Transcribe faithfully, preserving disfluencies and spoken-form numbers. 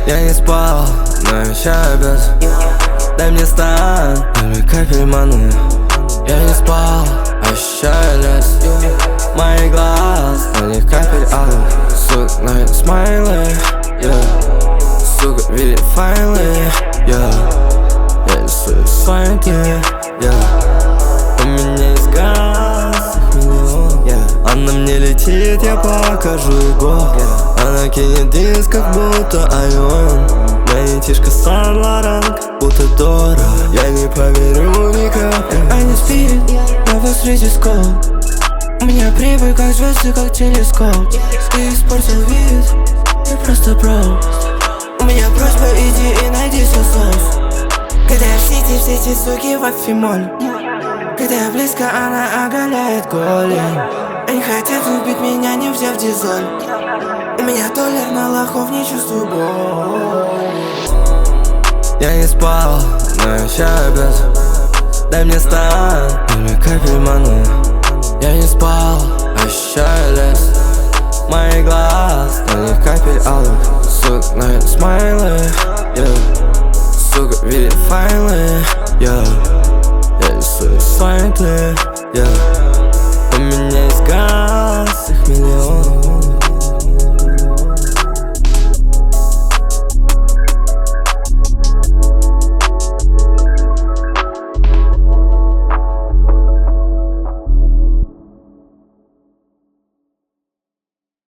Я не спал, но вещаю без. Дай мне стан, или капель маны. Я не спал, ощущаю лес. Мои глаз, на них капель алых. Сука, на них смайлы, yeah. Сука, видит файлы, yeah. Я рисую сайты, yeah. У меня есть газ, их миллион, yeah. Она мне летит, я покажу его, yeah. Она кинет диск, как будто айон. Моя тишка Сан-Лоран, как будто Дора. Я не поверю никак. А не спит, я посреди скол. У меня прибыль, как звезды, как телескоп. Ты испортил вид, ты просто бро. У меня просьба, иди и найди сосов. Когда я в сети, все эти суки в афимоль. Когда я близко, она оголяет голень. Они хотят убить меня, не взяв дизель. У меня толер на лохов, не чувствую боль. Я не спал, но вещаю без. Дай мне стан, или капель маны. Я не спал, ощущаю лес. Мои глаз, на них капель алых. Сука, на них смайлы, yeah. Сука, видит файлы, yeah. Я рисую сайты, yeah. У меня есть газ, их миллион.